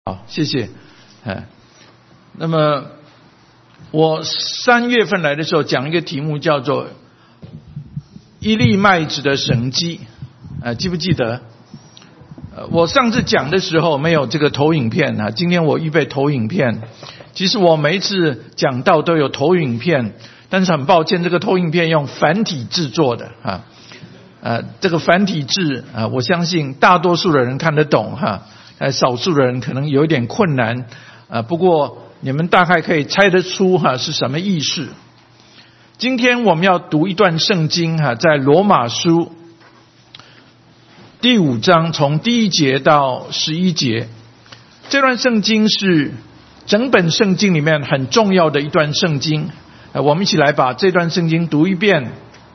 好，谢谢。那么我3月份来的时候讲一个题目叫做一粒麦子的神迹，记不记得？我上次讲的时候没有这个投影片啊，今天我预备投影片。其实我每一次讲到都有投影片，但是很抱歉，这个投影片用繁体制作的这个繁体字我相信大多数的人看得懂少数的人可能有一点困难不过你们大概可以猜得出是什么意思。今天我们要读一段圣经在罗马书第5章从第1节到11节。这段圣经是整本圣经里面很重要的一段圣经，我们一起来把这段圣经读一遍。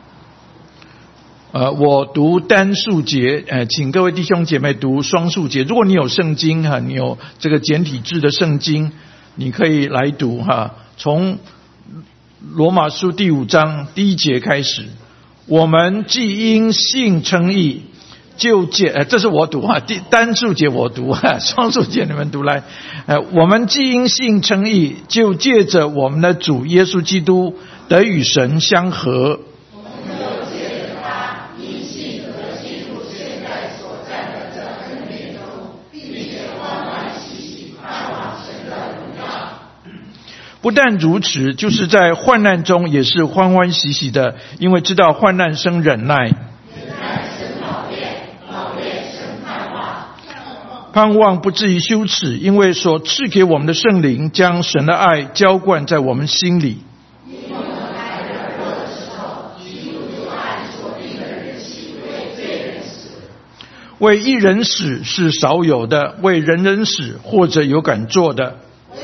我读单数节，请各位弟兄姐妹读双数节。如果你有圣经你有这个简体字的圣经，你可以来读从罗马书第5章第1节开始。我们既因信称义，就借这是我读单数节我读双数节你们读来。我们既因信称义，就借着我们的主耶稣基督得与神相合。不但如此，就是在患难中也是欢欢喜喜的，因为知道患难生忍耐，盼望不至于羞耻，因为所赐给我们的圣灵将神的爱浇灌在我们心里。为一人死是少有的，为人人死或者有敢做的。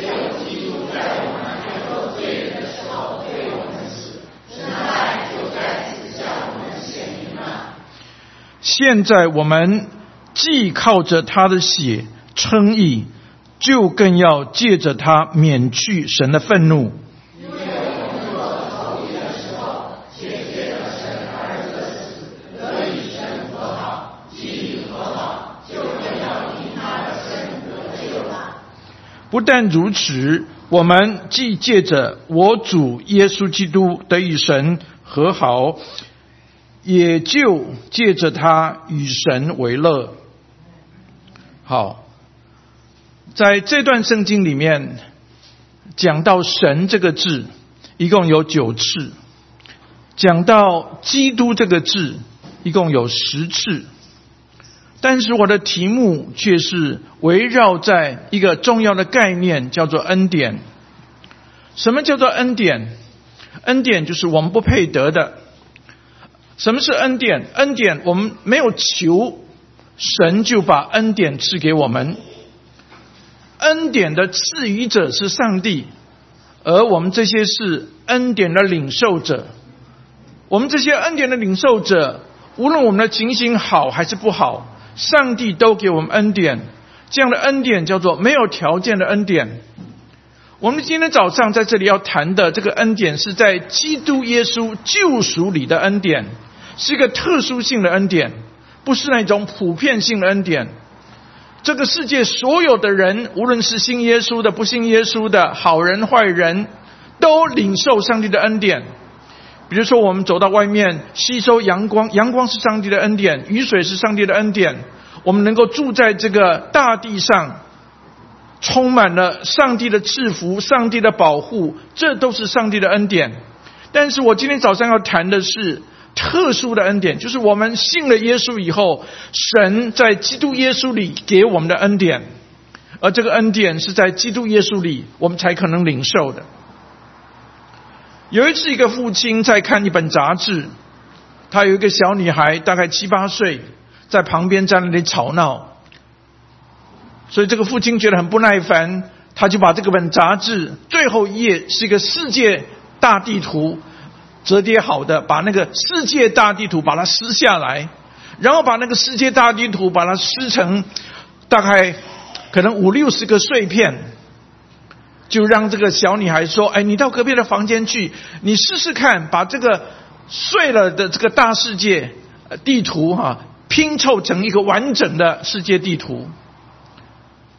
现在我们既靠着他的血称义，就更要借着他免去神的愤怒。因为我们做仇敌的时候，却借着神儿子的死，得与神和好，既已和好，就更要因他的生得救了。不但如此，我们既借着我主耶稣基督得与神和好，也就借着他与神为乐。好，在这段圣经里面讲到神这个字一共有9次，讲到基督这个字一共有10次，但是我的题目却是围绕在一个重要的概念，叫做恩典。什么叫做恩典？恩典就是我们不配得的。什么是恩典？恩典我们没有求，神就把恩典赐给我们。恩典的赐予者是上帝，而我们这些是恩典的领受者。我们这些恩典的领受者，无论我们的情形好还是不好，上帝都给我们恩典。这样的恩典叫做没有条件的恩典。我们今天早上在这里要谈的这个恩典，是在基督耶稣救赎里的恩典，是一个特殊性的恩典，不是那种普遍性的恩典。这个世界所有的人，无论是信耶稣的不信耶稣的，好人坏人，都领受上帝的恩典。比如说我们走到外面吸收阳光，阳光是上帝的恩典，雨水是上帝的恩典，我们能够住在这个大地上，充满了上帝的赐福，上帝的保护，这都是上帝的恩典。但是我今天早上要谈的是特殊的恩典，就是我们信了耶稣以后，神在基督耶稣里给我们的恩典，而这个恩典是在基督耶稣里我们才可能领受的。有一次一个父亲在看一本杂志，他有一个小女孩大概7、8岁，在旁边在那里吵闹，所以这个父亲觉得很不耐烦，他就把这个本杂志最后一页是一个世界大地图，折叠好的，把那个世界大地图把它撕下来，然后把那个世界大地图把它撕成大概可能50、60个碎片，就让这个小女孩说，你到隔壁的房间去，你试试看把这个碎了的这个大世界地图拼凑成一个完整的世界地图。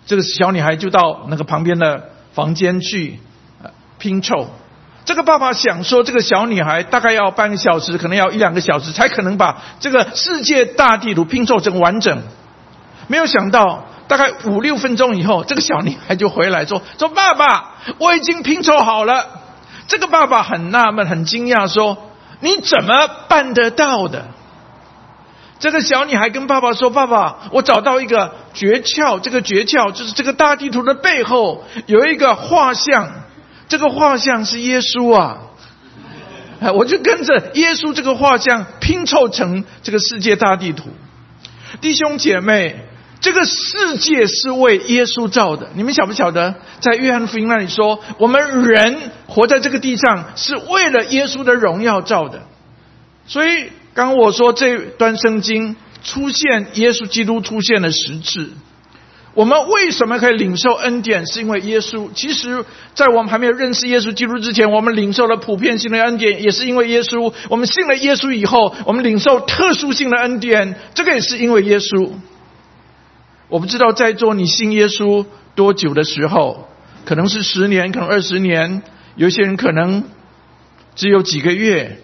这个小女孩就到那个旁边的房间去拼凑。这个爸爸想说，这个小女孩大概要半个小时，可能要1-2个小时，才可能把这个世界大地图拼凑成完整。没有想到，大概5-6分钟以后，这个小女孩就回来说爸爸，我已经拼凑好了。这个爸爸很纳闷，很惊讶，说你怎么办得到的？这个小女孩跟爸爸说，爸爸，我找到一个诀窍，这个诀窍就是这个大地图的背后有一个画像，这个画像是耶稣啊。我就跟着耶稣这个画像拼凑成这个世界大地图。弟兄姐妹，这个世界是为耶稣造的，你们晓不晓得？在约翰福音那里说，我们人活在这个地上是为了耶稣的荣耀造的。所以刚刚我说这段圣经出现耶稣基督出现了10次。我们为什么可以领受恩典？是因为耶稣。其实在我们还没有认识耶稣基督之前，我们领受了普遍性的恩典，也是因为耶稣。我们信了耶稣以后，我们领受特殊性的恩典，这个也是因为耶稣。我不知道在座你信耶稣多久的时候，可能是10年，可能20年，有些人可能只有几个月。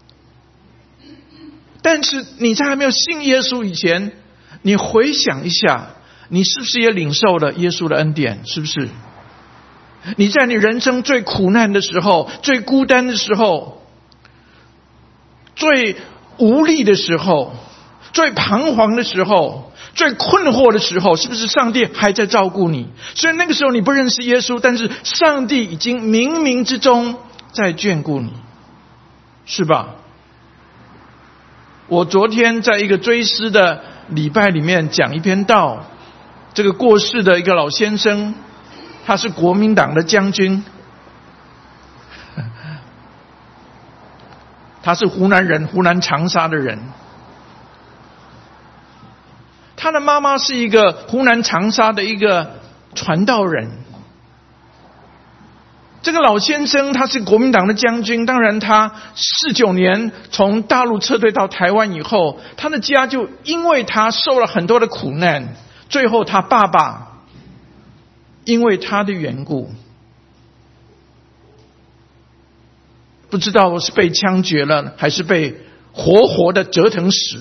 但是你在还没有信耶稣以前，你回想一下，你是不是也领受了耶稣的恩典？是不是？你在你人生最苦难的时候，最孤单的时候，最无力的时候，最彷徨的时候，最困惑的时候，是不是上帝还在照顾你？虽然那个时候你不认识耶稣，但是上帝已经冥冥之中在眷顾你，是吧？我昨天在一个追思的礼拜里面讲一篇道，这个过世的一个老先生，他是国民党的将军，他是湖南人，湖南长沙的人。他的妈妈是一个湖南长沙的一个传道人。这个老先生他是国民党的将军，当然他49年从大陆撤退到台湾以后，他的家就因为他受了很多的苦难，最后他爸爸因为他的缘故，不知道是被枪决了，还是被活活的折腾死。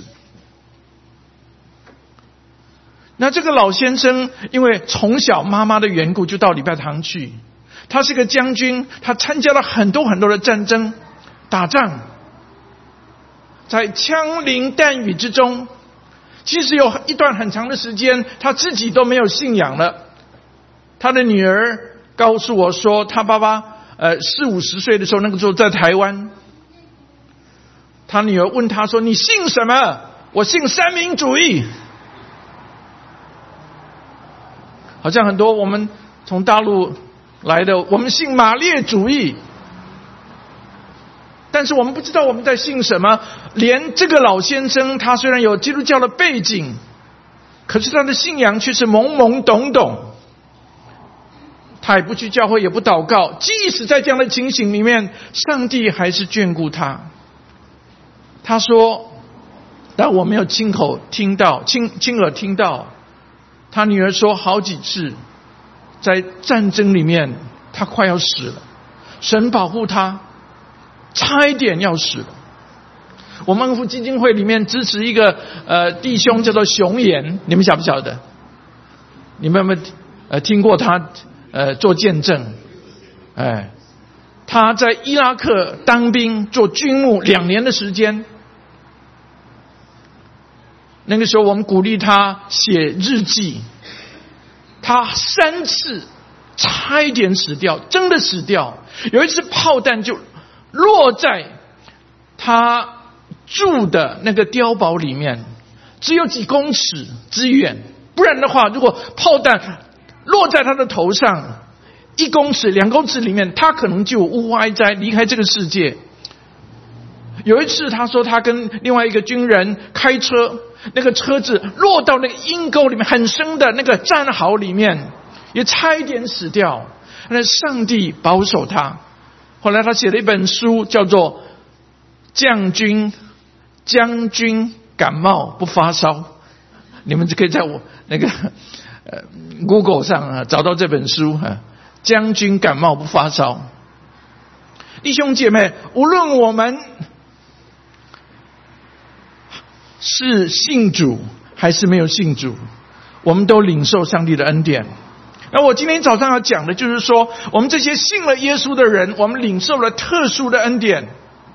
那这个老先生因为从小妈妈的缘故就到礼拜堂去，他是个将军，他参加了很多很多的战争打仗，在枪林弹雨之中，其实有一段很长的时间他自己都没有信仰了。他的女儿告诉我说，他爸爸40-50岁的时候，那个时候在台湾，他女儿问他说，你信什么？我信三民主义。好像很多我们从大陆来的，我们信马列主义，但是我们不知道我们在信什么。连这个老先生，他虽然有基督教的背景，可是他的信仰却是懵懵懂懂，他也不去教会，也不祷告。即使在这样的情形里面，上帝还是眷顾他。他说，但我没有亲耳听到，他女儿说好几次在战争里面他快要死了，神保护他，差一点要死了。我们恩福基金会里面支持一个弟兄叫做熊岩，你们晓不晓得？你们有没有听过他做见证？他在伊拉克当兵做军牧2年的时间。那个时候我们鼓励他写日记，他3次差一点死掉，真的死掉。有一次炮弹就落在他住的那个碉堡里面，只有几公尺之远，不然的话，如果炮弹落在他的头上1公尺2公尺里面，他可能就乌哀哉离开这个世界。有一次他说他跟另外一个军人开车，那个车子落到那个阴沟里面很深的那个战壕里面，也差一点死掉。那上帝保守他。后来他写了一本书叫做将军感冒不发烧，你们就可以在我那个 Google 上找到这本书将军感冒不发烧。弟兄姐妹，无论我们是信主还是没有信主，我们都领受上帝的恩典。那我今天早上要讲的就是说，我们这些信了耶稣的人，我们领受了特殊的恩典，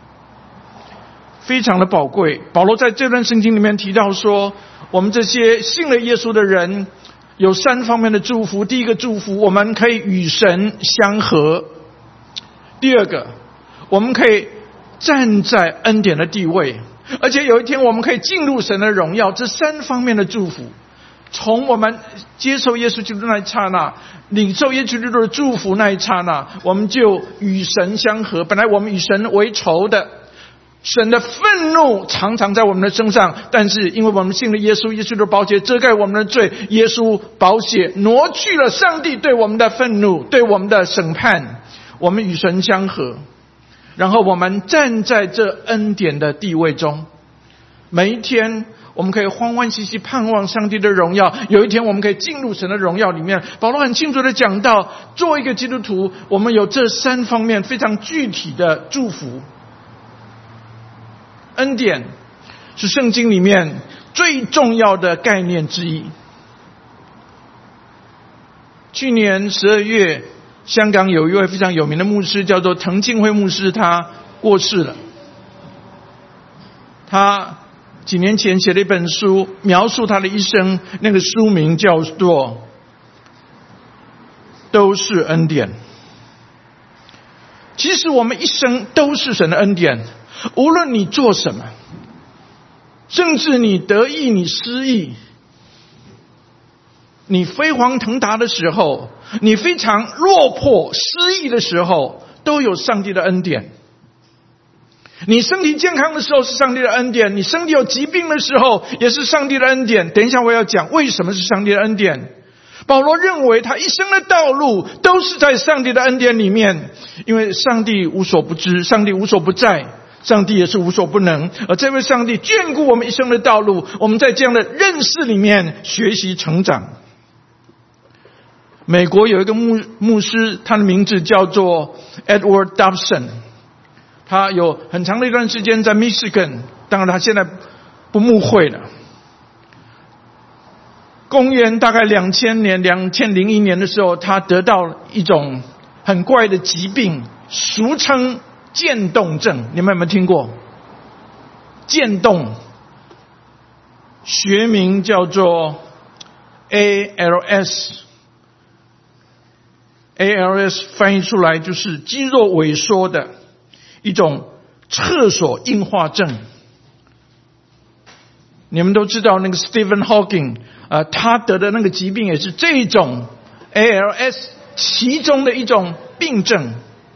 非常的宝贵。保罗在这段圣经里面提到说，我们这些信了耶稣的人有3方面的祝福。第一个祝福，我们可以与神相合；第二个，我们可以站在恩典的地位，而且有一天我们可以进入神的荣耀。这3方面的祝福，从我们接受耶稣基督那一刹那，领受耶稣基督的祝福那一刹那，我们就与神相合。本来我们与神为仇的，神的愤怒常常在我们的身上，但是因为我们信了耶稣，耶稣的宝血遮盖我们的罪，耶稣宝血挪去了上帝对我们的愤怒，对我们的审判，我们与神相合，然后我们站在这恩典的地位中，每一天我们可以欢欢喜喜盼望上帝的荣耀，有一天我们可以进入神的荣耀里面。保罗很清楚地讲到，做一个基督徒，我们有这3方面非常具体的祝福。恩典是圣经里面最重要的概念之一。去年12月，香港有一位非常有名的牧师，叫做滕敬辉牧师，他过世了。他几年前写了一本书，描述他的一生，那个书名叫做《都是恩典》。其实我们一生都是神的恩典，无论你做什么，甚至你得意你失意，你飞黄腾达的时候，你非常落魄失意的时候，都有上帝的恩典。你身体健康的时候是上帝的恩典，你身体有疾病的时候也是上帝的恩典。等一下我要讲为什么是上帝的恩典。保罗认为他一生的道路都是在上帝的恩典里面，因为上帝无所不知，上帝无所不在，上帝也是无所不能，而这位上帝眷顾我们一生的道路，我们在这样的认识里面学习成长。美国有一个牧师，他的名字叫做 Edward Dobson， 他有很长的一段时间在 Michigan， 当然他现在不牧会了。公元大概2001年的时候，他得到一种很怪的疾病，俗称渐冻症。你们有没有听过？渐冻，学名叫做 ALS。ALS 翻译出来就是肌肉萎缩的一种厕所硬化症。你们都知道那个 Stephen Hawking，他得的那个疾病也是这种 ALS 其中的一种病症。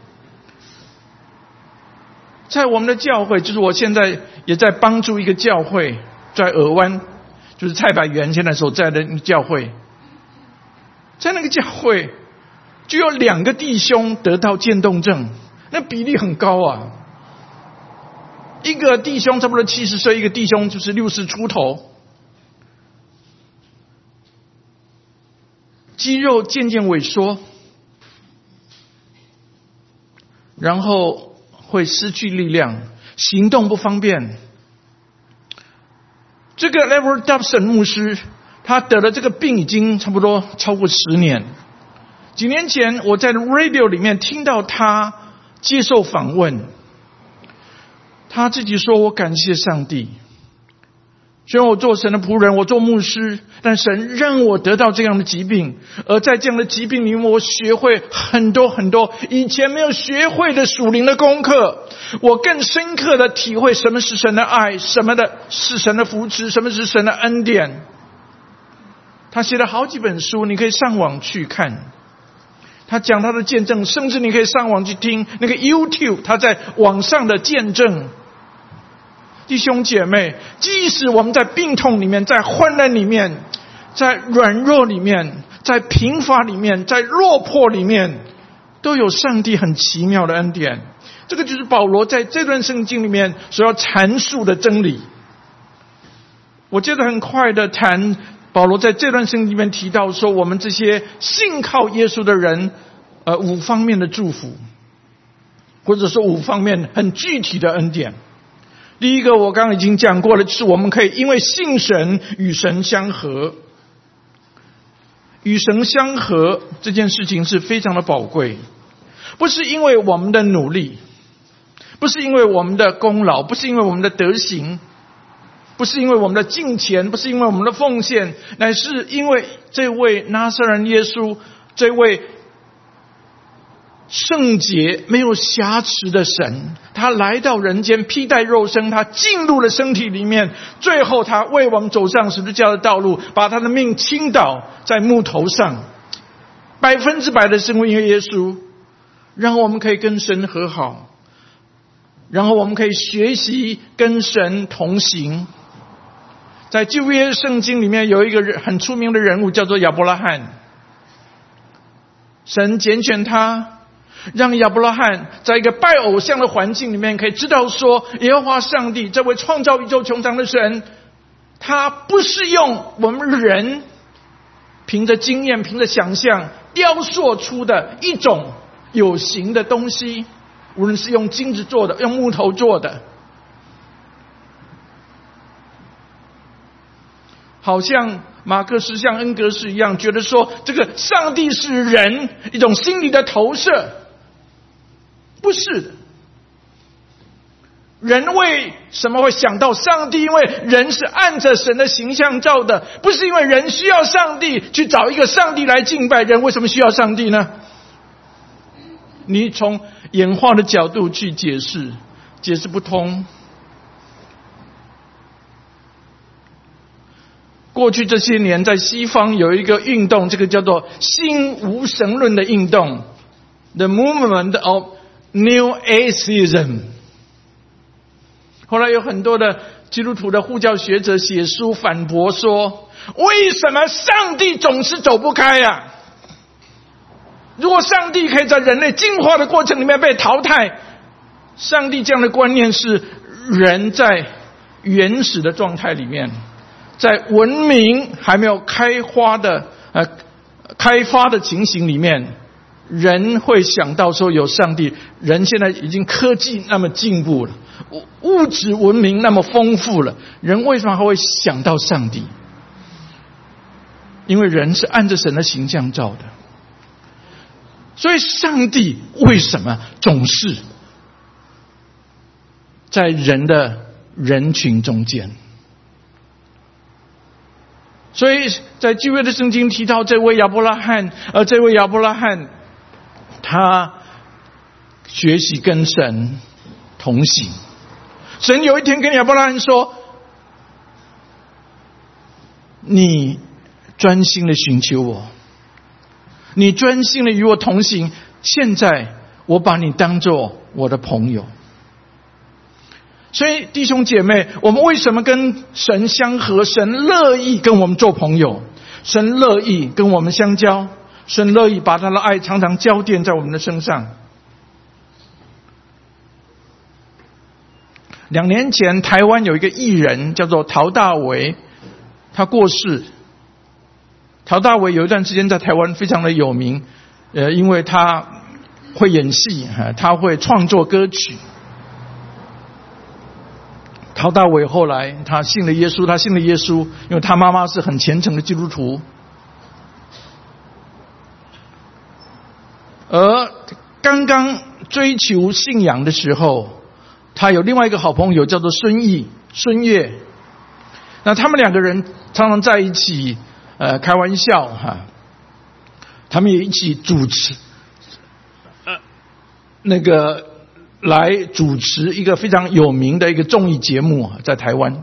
在我们的教会，就是我现在也在帮助一个教会，在尔湾，就是蔡百元现在所在的教会，在那个教会就有2个弟兄得到渐冻症，那比例很高啊。一个弟兄差不多70岁，一个弟兄就是60出头，肌肉渐渐萎缩，然后会失去力量，行动不方便。这个 Edward Dobson 牧师，他得了这个病已经差不多超过10年。几年前我在 radio 里面听到他接受访问，他自己说，我感谢上帝，虽然我做神的仆人，我做牧师，但神让我得到这样的疾病，而在这样的疾病里面，我学会很多很多以前没有学会的属灵的功课，我更深刻的体会什么是神的爱，什么的是神的扶持，什么是神的恩典。他写了好几本书，你可以上网去看，他讲他的见证，甚至你可以上网去听那个 YouTube 他在网上的见证。弟兄姐妹，即使我们在病痛里面，在患难里面，在软弱里面，在贫乏里面，在落魄里面，都有上帝很奇妙的恩典。这个就是保罗在这段圣经里面所要阐述的真理。我接着很快的谈保罗在这段圣经里面提到说，我们这些信靠耶稣的人5方面的祝福，或者说5方面很具体的恩典。第一个我刚刚已经讲过了，就是我们可以因为信神与神相合。与神相合这件事情是非常的宝贵，不是因为我们的努力，不是因为我们的功劳，不是因为我们的德行，不是因为我们的敬虔，不是因为我们的奉献，乃是因为这位拿撒勒人耶稣，这位圣洁没有瑕疵的神，他来到人间，披戴肉身，他进入了身体里面，最后他为我们走上十字架的道路，把他的命倾倒在木头上，100%的是因为耶稣，让我们可以跟神和好，然后我们可以学习跟神同行。在旧约圣经里面有一个很出名的人物叫做亚伯拉罕，神拣选他，让亚伯拉罕在一个拜偶像的环境里面可以知道说，耶和华上帝这位创造宇宙穹苍的神，他不是用我们人凭着经验凭着想象雕塑出的一种有形的东西，无论是用金子做的用木头做的，好像马克思像恩格斯一样觉得说这个上帝是人一种心理的投射，不是的。人为什么会想到上帝？因为人是按着神的形象造的，不是因为人需要上帝去找一个上帝来敬拜。人为什么需要上帝呢？你从演化的角度去解释，解释不通。过去这些年在西方有一个运动，这个叫做新无神论的运动， The Movement of New Atheism。 后来有很多的基督徒的护教学者写书反驳说，为什么上帝总是走不开啊？如果上帝可以在人类进化的过程里面被淘汰，上帝这样的观念是人在原始的状态里面，在文明还没有开发的情形里面，人会想到说有上帝。人现在已经科技那么进步了，物质文明那么丰富了，人为什么还会想到上帝？因为人是按着神的形象造的。所以上帝为什么总是在人的人群中间？所以在旧约的圣经提到这位亚伯拉罕，而这位亚伯拉罕他学习跟神同行。神有一天跟亚伯拉罕说，你专心的寻求我，你专心的与我同行，现在我把你当作我的朋友。所以弟兄姐妹，我们为什么跟神相合？神乐意跟我们做朋友，神乐意跟我们相交，神乐意把他的爱常常浇奠在我们的身上。2年前台湾有一个艺人叫做陶大伟，他过世。陶大伟有一段时间在台湾非常的有名，因为他会演戏，他会创作歌曲。陶大伟后来他信了耶稣，因为他妈妈是很虔诚的基督徒。而刚刚追求信仰的时候，他有另外一个好朋友叫做孙越。那他们2个人常常在一起开玩笑哈，他们也一起主持来主持一个非常有名的一个综艺节目在台湾。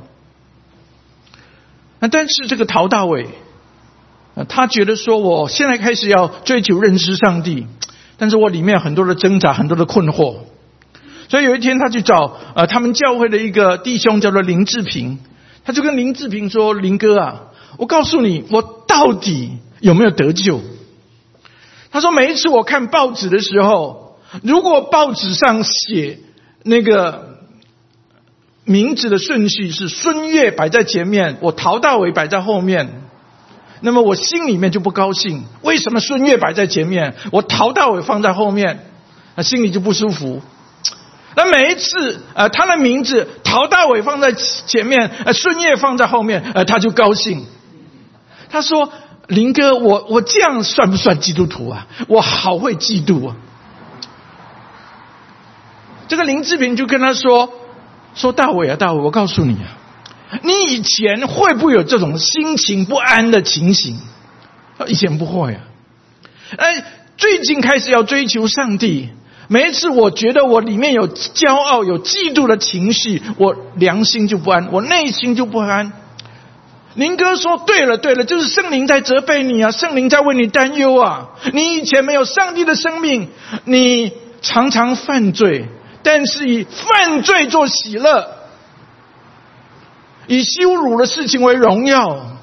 但是这个陶大伟他觉得说，我现在开始要追求认识上帝，但是我里面有很多的挣扎，很多的困惑。所以有一天他去找他们教会的一个弟兄叫做林志平，他就跟林志平说，林哥啊，我告诉你，我到底有没有得救？他说每一次我看报纸的时候，如果报纸上写那个名字的顺序是孙越摆在前面，我陶大伟摆在后面， 那么我心里面就不高兴。为什么孙越摆在前面，我陶大伟放在后面，心里就不舒服。那每一次他的名字陶大伟放在前面，孙越放在后面，他就高兴。他说：林哥，我这样算不算基督徒啊？我好会嫉妒啊。这个林志平就跟他说大伟啊，大伟，我告诉你啊，你以前会不会有这种心情不安的情形？以前不会啊。最近开始要追求上帝，每一次我觉得我里面有骄傲、有嫉妒的情绪，我良心就不安，我内心就不安。林哥说对了，就是圣灵在责备你啊，圣灵在为你担忧啊。你以前没有上帝的生命，你常常犯罪，但是以犯罪做喜乐，以羞辱的事情为荣耀。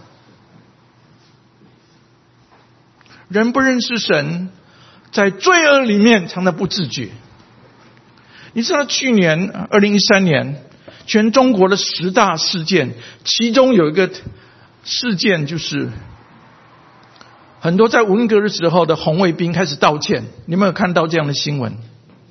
人不认识神，在罪恶里面常常不自觉。你知道去年2013年全中国的10大事件，其中有一个事件就是很多在文革的时候的红卫兵开始道歉。你们有看到这样的新闻？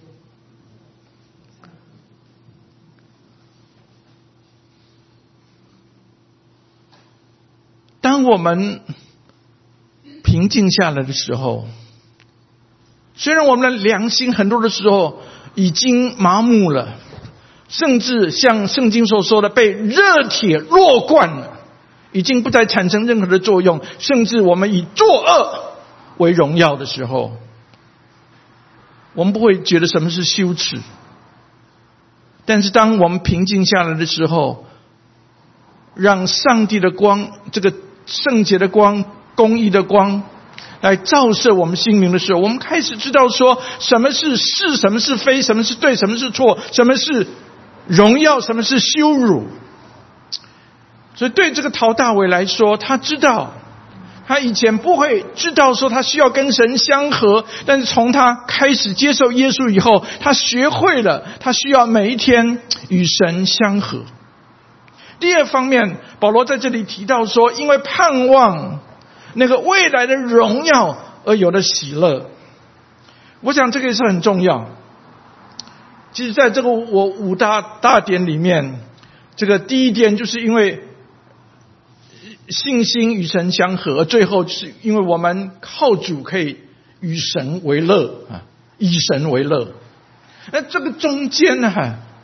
当我们平静下来的时候，虽然我们的良心很多的时候已经麻木了，甚至像圣经所说的被热铁弱灌了，已经不再产生任何的作用，甚至我们以作恶为荣耀的时候，我们不会觉得什么是羞耻。但是当我们平静下来的时候，让上帝的光，这个圣洁的光、公义的光来照射我们心灵的时候，我们开始知道说什么是是，什么是非，什么是对，什么是错，什么是荣耀，什么是羞辱。所以对这个陶大伟来说，他知道他以前不会知道说他需要跟神相合，但是从他开始接受耶稣以后，他学会了他需要每一天与神相合。第二方面，保罗在这里提到说，因为盼望那个未来的荣耀而有的喜乐。我想这个也是很重要。其实在这个我5大点里面，这个第一点就是因为信心与神相合，最后是因为我们靠主可以与神为乐啊，以神为乐。那这个中间呢，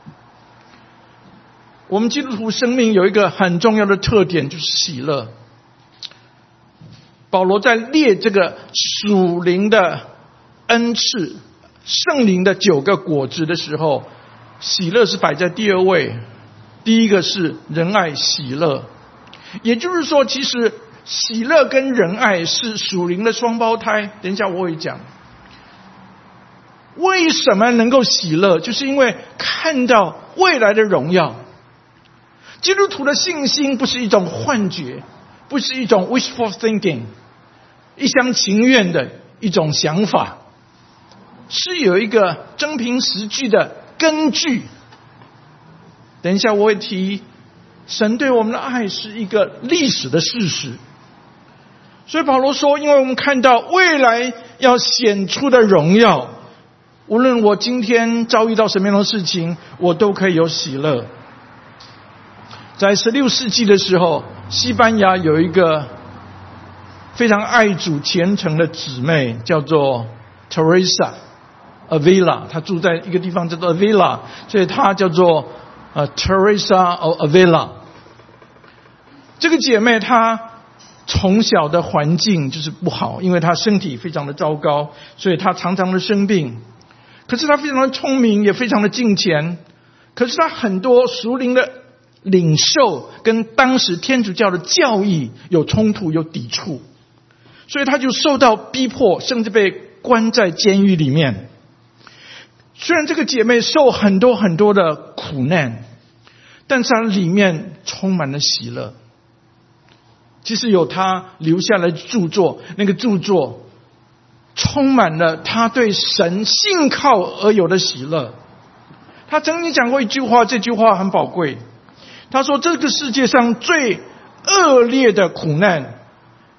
我们基督徒生命有一个很重要的特点，就是喜乐。保罗在列这个属灵的恩赐、圣灵的9个果子的时候，喜乐是摆在第2位，第一个是仁爱喜乐。也就是说，其实喜乐跟仁爱是属灵的双胞胎。等一下我会讲为什么能够喜乐，就是因为看到未来的荣耀。基督徒的信心不是一种幻觉，不是一种 wishful thinking， 一厢情愿的一种想法，是有一个真凭实据的根据。等一下我会提神对我们的爱是一个历史的事实。所以保罗说，因为我们看到未来要显出的荣耀，无论我今天遭遇到什么样的事情，我都可以有喜乐。在16世纪的时候，西班牙有一个非常爱主虔诚的姊妹，叫做 Teresa Avila， 她住在一个地方叫做 Avila， 所以她叫做Teresa of Avila。 这个姐妹她从小的环境就是不好，因为她身体非常的糟糕，所以她常常的生病。可是她非常的聪明，也非常的敬虔。可是她很多属灵的领受跟当时天主教的教义有冲突，有抵触，所以她就受到逼迫，甚至被关在监狱里面。虽然这个姐妹受很多很多的苦难，但是她里面充满了喜乐。其实有她留下来的著作，那个著作充满了她对神信靠而有的喜乐。她曾经讲过一句话，这句话很宝贵。她说，这个世界上最恶劣的苦难，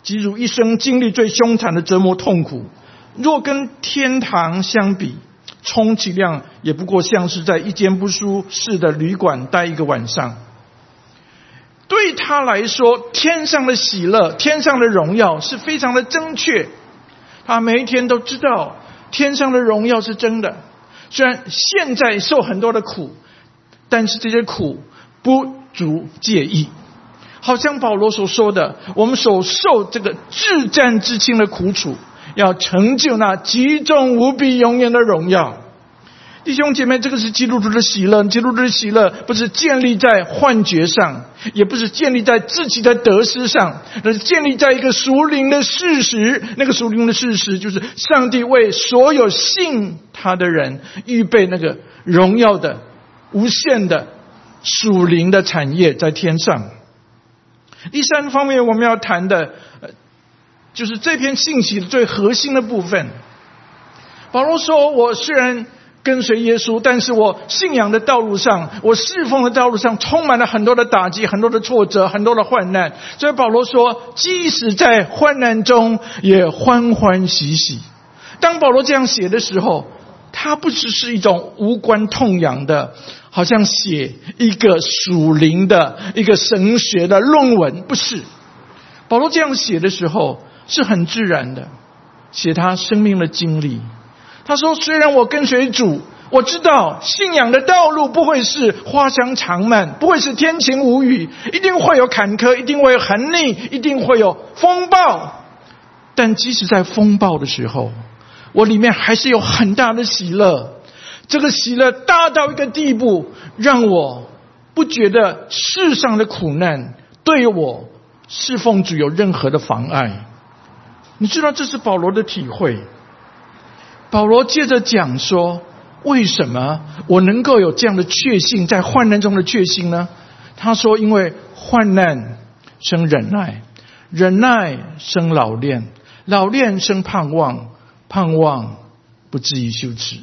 基督一生经历最凶残的折磨痛苦，若跟天堂相比，充其量也不过像是在一间不舒适的旅馆待一个晚上。对他来说，天上的喜乐，天上的荣耀是非常的真确。他每一天都知道天上的荣耀是真的，虽然现在受很多的苦，但是这些苦不足介意。好像保罗所说的，我们所受这个至战至轻的苦楚，要成就那极重无比永远的荣耀。弟兄姐妹，这个是基督徒的喜乐。基督徒的喜乐不是建立在幻觉上，也不是建立在自己的得失上，而是建立在一个属灵的事实。那个属灵的事实就是上帝为所有信他的人预备那个荣耀的无限的属灵的产业在天上。第三方面我们要谈的就是这篇信息的最核心的部分。保罗说，我虽然跟随耶稣，但是我信仰的道路上，我侍奉的道路上充满了很多的打击，很多的挫折，很多的患难。所以保罗说，即使在患难中也欢欢喜喜。当保罗这样写的时候，他不只是一种无关痛痒的，好像写一个属灵的一个神学的论文，不是。保罗这样写的时候是很自然的，写他生命的经历。他说，虽然我跟随主，我知道信仰的道路不会是花香长漫，不会是天晴无雨，一定会有坎坷，一定会有横逆，一定会有风暴。但即使在风暴的时候，我里面还是有很大的喜乐。这个喜乐大到一个地步，让我不觉得世上的苦难对我侍奉主有任何的妨碍。你知道这是保罗的体会。保罗接着讲说，为什么我能够有这样的确信，在患难中的确信呢？他说，因为患难生忍耐，忍耐生老练，老练生盼望，盼望不至于羞耻。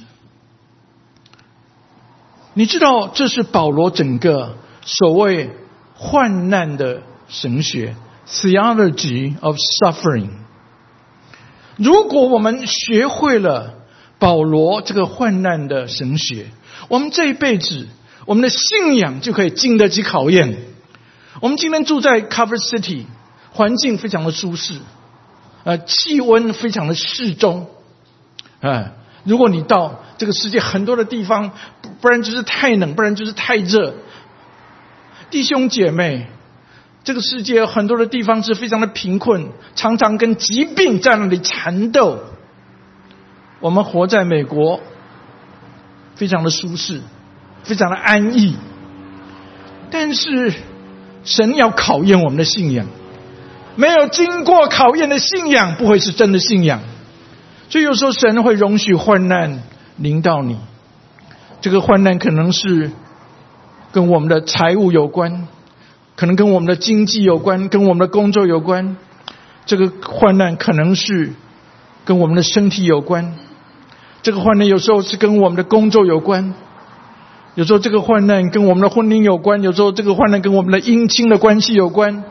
你知道这是保罗整个所谓患难的神学 Theology of Suffering。 如果我们学会了保罗这个患难的神学，我们这一辈子我们的信仰就可以经得起考验。我们今天住在 Cover City， 环境非常的舒适，气温非常的适中。如果你到这个世界很多的地方，不然就是太冷，不然就是太热。弟兄姐妹，这个世界有很多的地方是非常的贫困，常常跟疾病在那里缠斗。我们活在美国，非常的舒适，非常的安逸。但是神要考验我们的信仰，没有经过考验的信仰不会是真的信仰。所以有时候神会容许患难临到你，这个患难可能是跟我们的财务有关，可能跟我们的经济有关，跟我们的工作有关。这个患难可能是跟我们的身体有关，这个患难有时候是跟我们的工作有关，有时候这个患难跟我们的婚姻有关，有时候这个患难跟我们的姻亲的关系有关。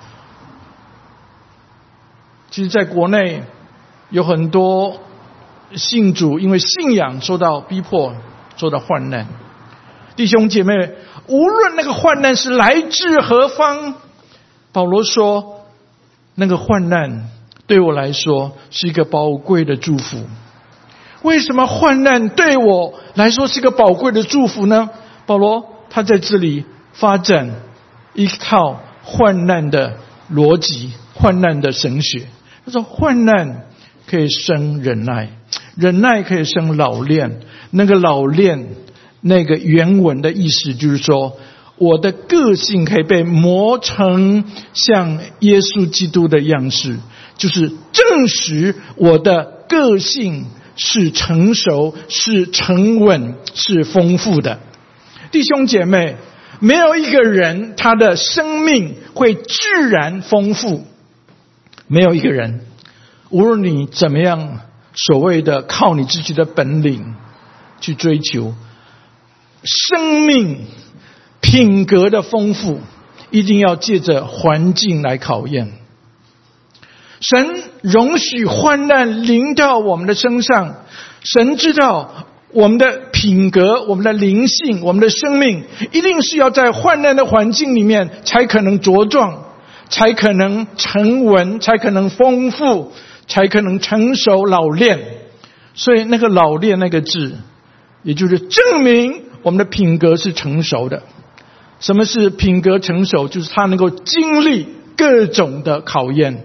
其实在国内有很多信主因为信仰受到逼迫，受到患难。弟兄姐妹，无论那个患难是来自何方，保罗说，那个患难对我来说是一个宝贵的祝福。为什么患难对我来说是一个宝贵的祝福呢？保罗他在这里发展一套患难的逻辑，患难的神学。他说，患难可以生忍耐，忍耐可以生老练。那个老练，那个原文的意思就是说，我的个性可以被磨成像耶稣基督的样式，就是证实我的个性是成熟，是沉稳，是丰富的。弟兄姐妹，没有一个人他的生命会自然丰富，没有一个人，无论你怎么样所谓的靠你自己的本领去追求，生命品格的丰富一定要借着环境来考验。 神容许患难临到我们的身上，神知道我们的品格、我们的灵性、我们的生命一定是要在患难的环境里面才可能茁壮，才可能沉稳，才可能丰富，才可能成熟老练。所以那个老练那个字，也就是证明我们的品格是成熟的。什么是品格成熟？就是他能够经历各种的考验，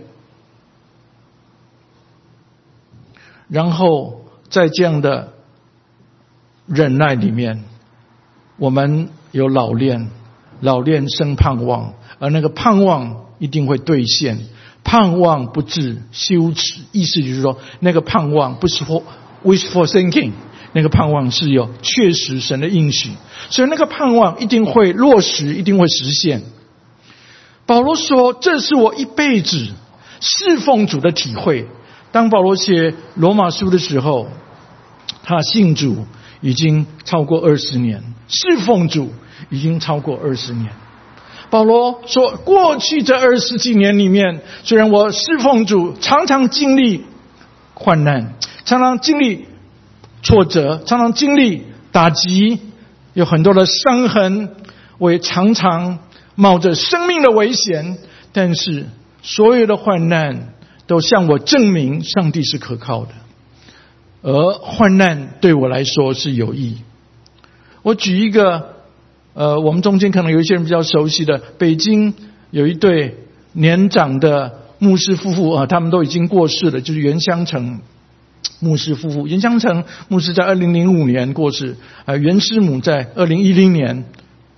然后在这样的忍耐里面，我们有老练，老练生盼望，而那个盼望一定会兑现，盼望不致羞耻。意思就是说，那个盼望不是 wishful thinking， 那个盼望是有确实神的应许，所以那个盼望一定会落实，一定会实现。保罗说，这是我一辈子侍奉主的体会。当保罗写罗马书的时候，他信主已经超过20年，侍奉主已经超过20年。保罗说，过去这20几年里面，虽然我侍奉主常常经历患难，常常经历挫折，常常经历打击，有很多的伤痕，我也常常冒着生命的危险，但是所有的患难都向我证明上帝是可靠的，而患难对我来说是有益。我举一个我们中间可能有一些人比较熟悉的，北京有一对年长的牧师夫妇他们都已经过世了，就是袁湘成牧师夫妇。袁湘成牧师在2005年过世，袁师母在2010年。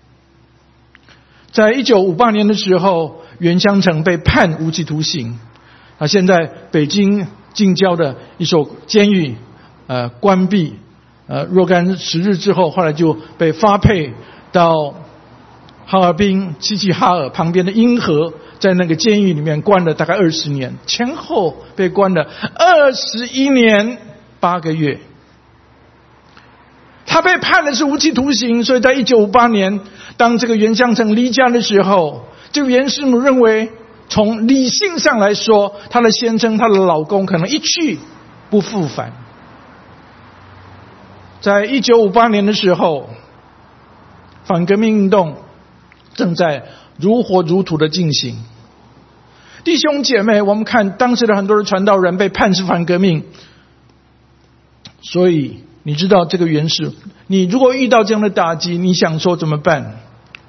在1958年的时候，袁湘成被判无期徒刑，他现在北京近郊的一所监狱关闭，若干时日之后，后来就被发配到哈尔滨齐齐哈尔旁边的英和，在那个监狱里面关了大概20年，前后被关了21年8个月。他被判的是无期徒刑，所以在1958年，当这个袁湘成离家的时候，这个袁师母认为，从理性上来说，她的先生、她的老公可能一去不复返。在1958年的时候，反革命运动正在如火如荼的进行。弟兄姐妹，我们看当时的很多的传道人被判是反革命，所以你知道这个原始，你如果遇到这样的打击，你想说怎么办？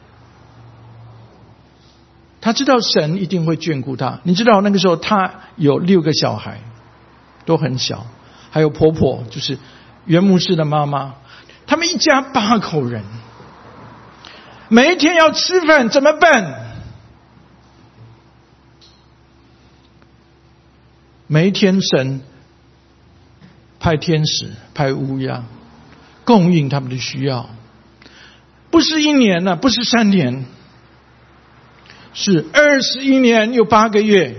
他知道神一定会眷顾他。你知道那个时候他有6个小孩，都很小，还有婆婆，就是袁牧师的妈妈，他们一家8口人，每一天要吃饭怎么办？每一天神派天使派乌鸦供应他们的需要，不是1年啊，不是3年，是21年又8个月。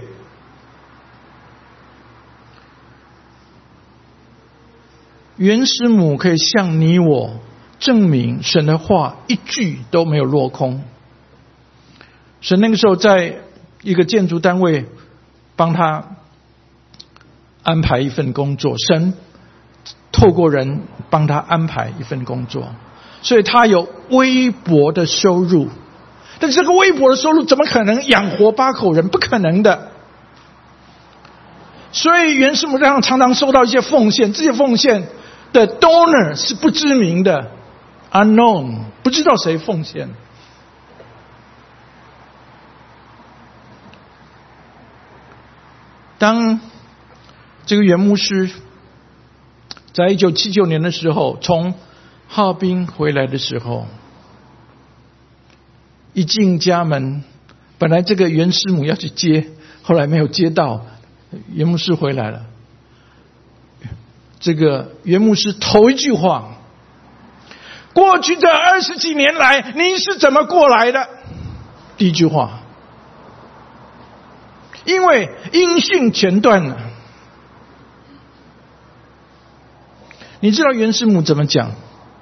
袁师母可以向你我证明神的话一句都没有落空。神那个时候在一个建筑单位帮他安排一份工作，神透过人帮他安排一份工作，所以他有微薄的收入。但这个微薄的收入怎么可能养活8口人？不可能的。所以袁师母常常收到一些奉献，这些奉献的 donor 是不知名的 unknown， 不知道谁奉献。当这个袁牧师在1979年的时候从哈尔滨回来的时候，一进家门，本来这个袁师母要去接，后来没有接到，袁牧师回来了。这个袁牧师头一句话，过去这20几年来您是怎么过来的？第一句话，因为音讯全断了。你知道袁师母怎么讲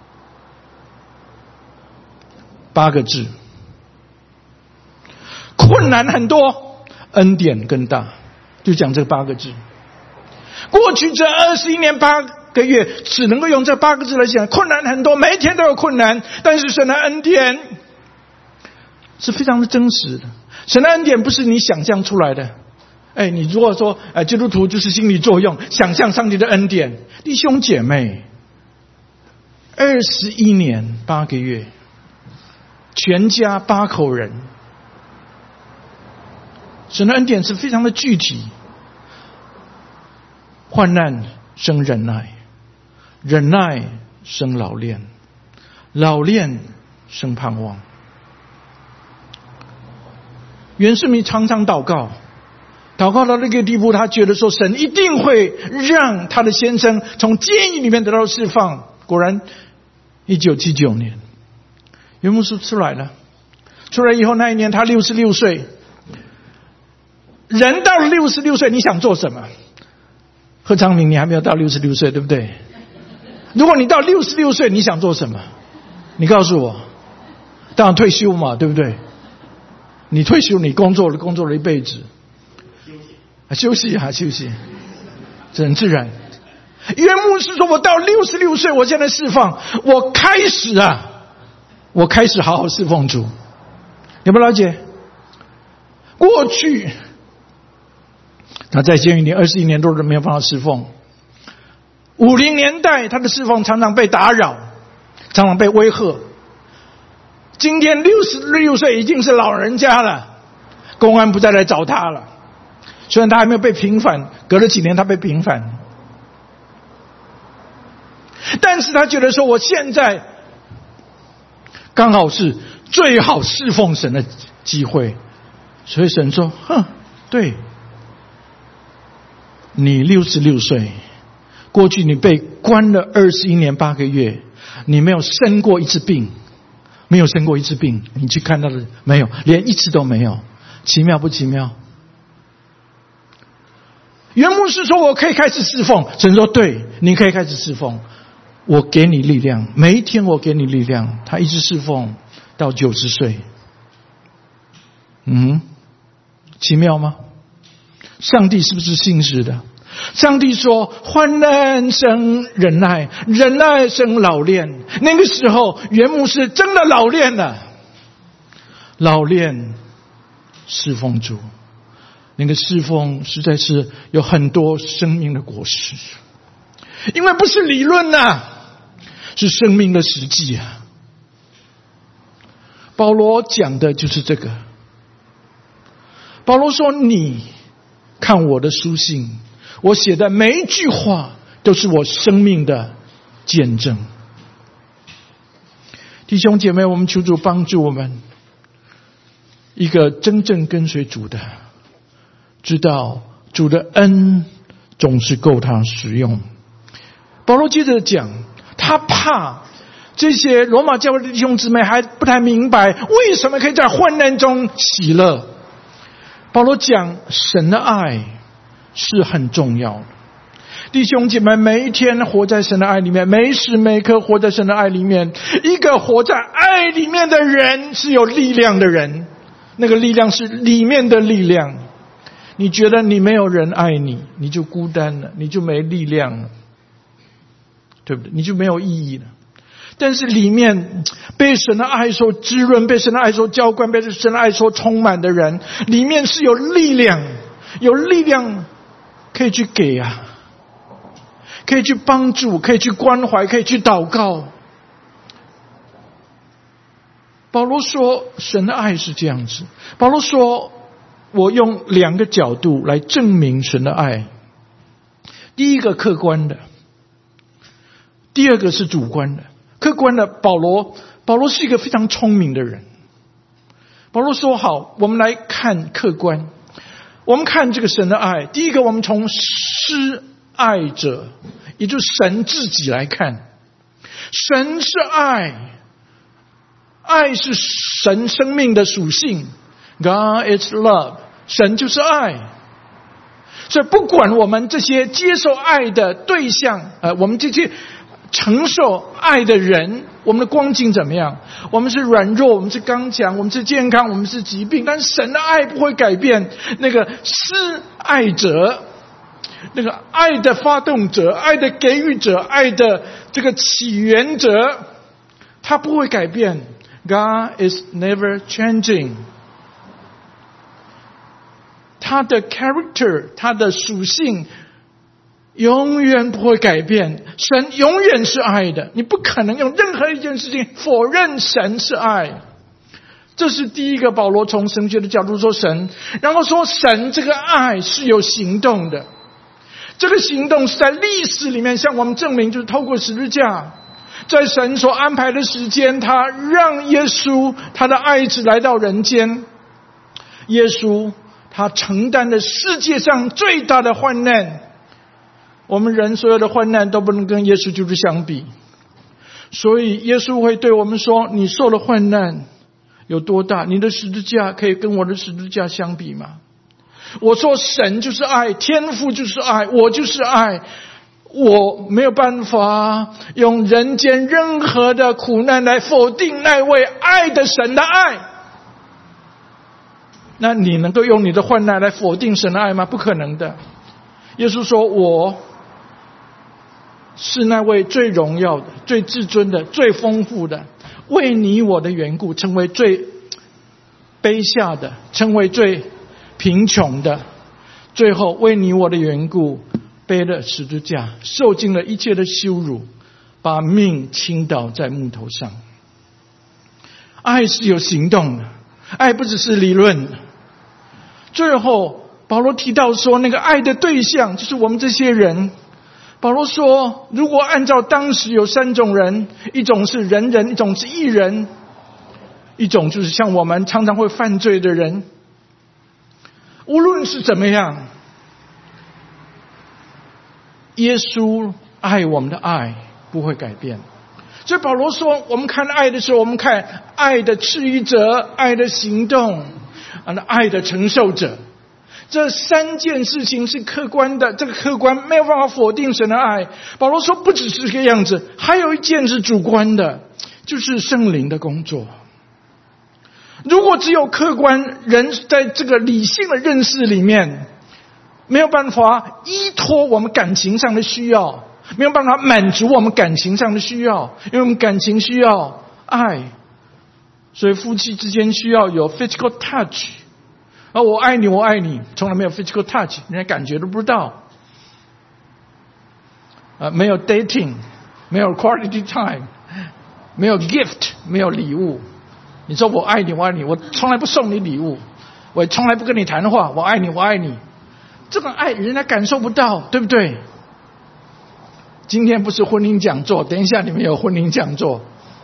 ？8个字，困难很多，恩典更大。 就讲这8个字。过去这21年8个月，只能够用这8个字来讲，困难很多，每一天都有困难，但是神的恩典是非常的真实的。神的恩典不是你想象出来的。你如果说基督徒就是心理作用，想象上帝的恩典，弟兄姐妹，21年8个月，全家8口人，神的恩典是非常的具体。患难生忍耐，忍耐生老练，老练生盼望。袁世明常常祷告到那个地步，他觉得说神一定会让他的先生从监狱里面得到释放。果然1979年袁牧师出来了，出来以后那一年他66岁。人到了66岁，你想做什么？何昌明，你还没有到66岁，对不对？如果你到66岁，你想做什么？你告诉我。当然退休嘛，对不对？你退休，你工作了一辈子，休息，这很自然。袁牧师说，我到66岁，我现在释放，我开始好好侍奉主。有没有了解？过去他在监狱里21年多都没有办法侍奉。50年代他的侍奉常常被打扰，常常被威吓。今天66岁已经是老人家了，公安不再来找他了。虽然他还没有被平反，隔了几年他被平反，但是他觉得说，我现在刚好是最好侍奉神的机会。所以神说，对，你66岁，过去你被关了21年8个月，你没有生过一次病，你去看到的没有，连一次都没有，奇妙不奇妙？袁牧师说，我可以开始侍奉。神说，对，你可以开始侍奉，我给你力量，每一天我给你力量。他一直侍奉到90岁。奇妙吗？上帝是不是信实的？上帝说，患难生忍耐，忍耐生老练。那个时候袁牧师真的老练了，老练侍奉主。那个侍奉实在是有很多生命的果实，因为不是理论是生命的实际保罗讲的就是这个。保罗说，你看我的书信，我写的每一句话都是我生命的见证。弟兄姐妹，我们求主帮助我们，一个真正跟随主的，知道主的恩总是够他使用。保罗接着讲，他怕这些罗马教会的弟兄姊妹还不太明白为什么可以在患难中喜乐。保罗讲，神的爱是很重要的。弟兄姐妹，每一天活在神的爱里面，每时每刻活在神的爱里面。一个活在爱里面的人是有力量的人，那个力量是里面的力量。你觉得你没有人爱你，你就孤单了，你就没力量了，对不对？你就没有意义了。但是里面被神的爱所滋润，被神的爱所浇灌，被神的爱所充满的人，里面是有力量，有力量可以去给可以去帮助，可以去关怀，可以去祷告。保罗说，神的爱是这样子。保罗说，我用2个角度来证明神的爱。第一个客观的，第二个是主观的。客观的，保罗是一个非常聪明的人。保罗说，好，我们来看客观，我们看这个神的爱。第一个，我们从施爱者，也就是神自己来看。神是爱，爱是神生命的属性。God is love， 神就是爱。所以不管我们这些接受爱的对象，我们这些承受爱的人，我们的光景怎么样？我们是软弱，我们是刚强，我们是健康，我们是疾病，但是神的爱不会改变。那个施爱者，那个爱的发动者，爱的给予者，爱的这个起源者，他不会改变。God is never changing。他的 character， 他的属性永远不会改变。神永远是爱的，你不可能用任何一件事情否认神是爱。这是第一个，保罗从神学的角度说神，然后说神这个爱是有行动的。这个行动是在历史里面向我们证明，就是透过十字架，在神所安排的时间，他让耶稣他的爱子来到人间。耶稣他承担了世界上最大的患难，我们人所有的患难都不能跟耶稣基督相比。所以耶稣会对我们说，你受的患难有多大？你的十字架可以跟我的十字架相比吗？我说神就是爱，天父就是爱，我就是爱，我没有办法用人间任何的苦难来否定那位爱的神的爱。那你能够用你的患难来否定神的爱吗？不可能的。耶稣说，我是那位最荣耀的、最至尊的、最丰富的，为你我的缘故成为最卑下的，成为最贫穷的，最后为你我的缘故背了十字架，受尽了一切的羞辱，把命倾倒在木头上。爱是有行动的，爱不只是理论。最后保罗提到说，那个爱的对象就是我们这些人。保罗说，如果按照当时有三种人，一种是仁人，一种是义人，一种就是像我们常常会犯罪的人。无论是怎么样，耶稣爱我们的爱不会改变。所以保罗说，我们看爱的时候，我们看爱的赐予者，爱的行动，爱的承受者。这三件事情是客观的，这个客观没有办法否定神的爱。保罗说不只是这个样子，还有一件是主观的，就是圣灵的工作。如果只有客观，人在这个理性的认识里面没有办法依托我们感情上的需要，没有办法满足我们感情上的需要，因为我们感情需要爱，所以夫妻之间需要有 physical touch。我爱你，我爱你，从来没有 physical touch， 人家感觉都不知道。没有 dating， 没有 quality time， 没有 gift， 没有礼物。你说我爱你，我爱你，我从来不送你礼物，我也从来不跟你谈话，我爱你，我爱你。这个爱人家感受不到，对不对？今天不是婚姻讲座，等一下你们有婚姻讲座。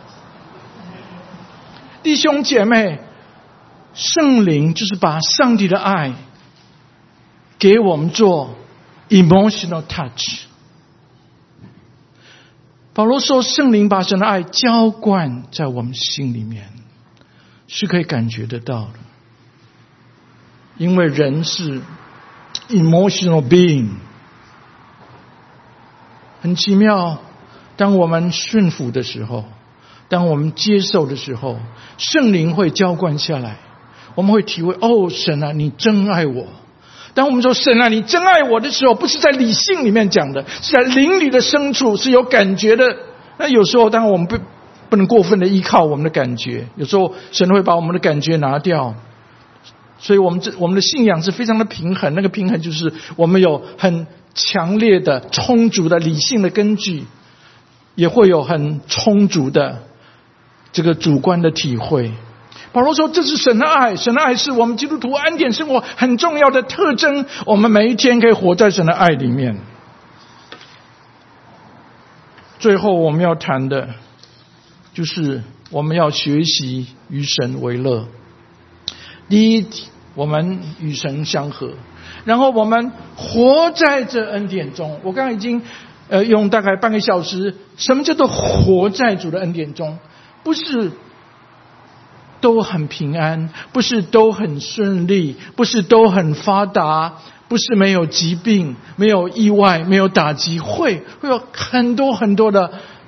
弟兄姐妹，圣灵就是把上帝的爱给我们做 emotional touch。 保罗说，圣灵把神的爱浇灌在我们心里面，是可以感觉得到的。因为人是 emotional being。 很奇妙，当我们顺服的时候，当我们接受的时候，圣灵会浇灌下来，我们会体会，哦，神啊，你真爱我。当我们说神啊，你真爱我的时候，不是在理性里面讲的，是在灵里的深处，是有感觉的。那有时候当然我们不能过分的依靠我们的感觉，有时候神会把我们的感觉拿掉。所以我们的信仰是非常的平衡，那个平衡就是我们有很强烈的充足的理性的根据，也会有很充足的这个主观的体会。保罗说，这是神的爱，神的爱是我们基督徒恩典生活很重要的特征，我们每一天可以活在神的爱里面。最后我们要谈的就是我们要学习与神为乐。第一，我们与神相合，然后我们活在这恩典中。我刚刚已经用大概半个小时，什么叫做活在主的恩典中？不是都很平安，不是都很顺利，不是都很发达，不是没有疾病，没有意外，没有打击，会有很多很多的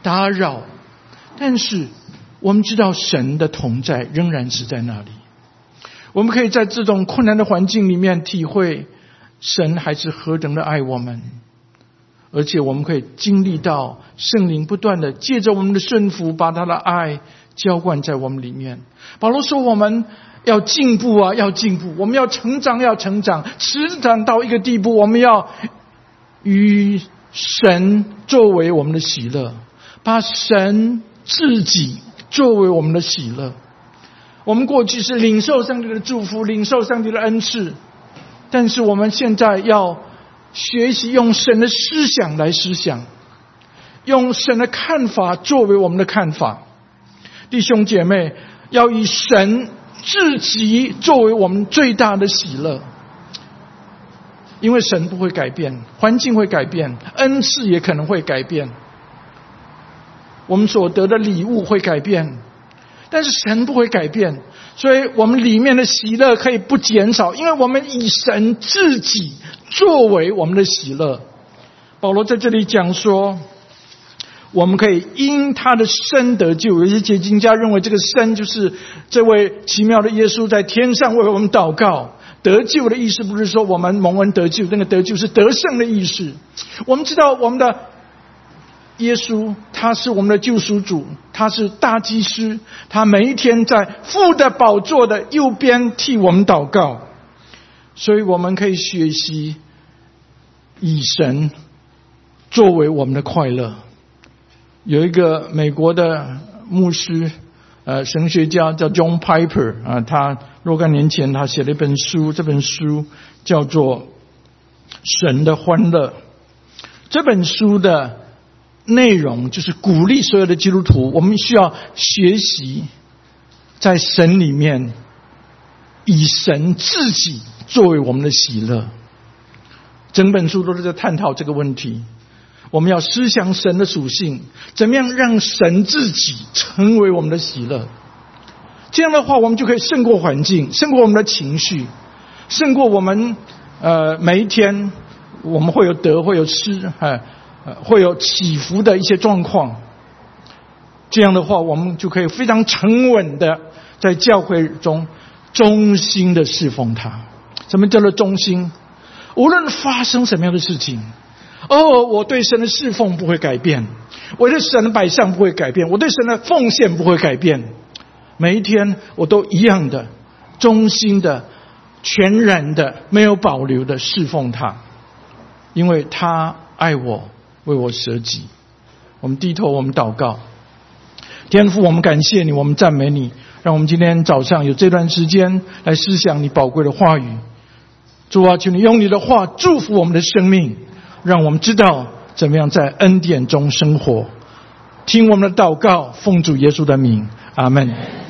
打扰，但是我们知道神的同在仍然是在那里。我们可以在这种困难的环境里面体会神还是何等的爱我们，而且我们可以经历到圣灵不断的借着我们的顺服把他的爱浇灌在我们里面。保罗说我们要进步啊，要进步，我们要成长，要成长，成长到一个地步，我们要与神作为我们的喜乐，把神自己作为我们的喜乐。我们过去是领受上帝的祝福，领受上帝的恩赐，但是我们现在要学习用神的思想来思想，用神的看法作为我们的看法。弟兄姐妹，要以神自己作为我们最大的喜乐，因为神不会改变，环境会改变，恩赐也可能会改变，我们所得的礼物会改变，但是神不会改变，所以我们里面的喜乐可以不减少，因为我们以神自己作为我们的喜乐。保罗在这里讲说，我们可以因他的生得救。有一些解经家认为这个生就是这位奇妙的耶稣在天上为我们祷告。得救的意思不是说我们蒙恩得救，那个得救是得胜的意思。我们知道我们的耶稣他是我们的救赎主，他是大祭司，他每一天在父的宝座的右边替我们祷告，所以我们可以学习以神作为我们的快乐。有一个美国的牧师神学家叫 John Piper 他若干年前他写了一本书，这本书叫做神的欢乐。这本书的内容就是鼓励所有的基督徒，我们需要学习在神里面以神自己作为我们的喜乐。整本书都是在探讨这个问题，我们要思想神的属性，怎么样让神自己成为我们的喜乐。这样的话我们就可以胜过环境，胜过我们的情绪，胜过我们每一天我们会有得会有失会有起伏的一些状况。这样的话我们就可以非常沉稳的在教会中忠心的侍奉他。什么叫做忠心？无论发生什么样的事情，我对神的侍奉不会改变，我对神的摆上不会改变，我对神的奉献不会改变，每一天我都一样的忠心的全然的没有保留的侍奉他，因为他爱我，为我舍己。我们低头，我们祷告。天父，我们感谢你，我们赞美你，让我们今天早上有这段时间来思想你宝贵的话语。主啊，求你用你的话祝福我们的生命，让我们知道怎么样在恩典中生活。听我们的祷告，奉主耶稣的名，阿们。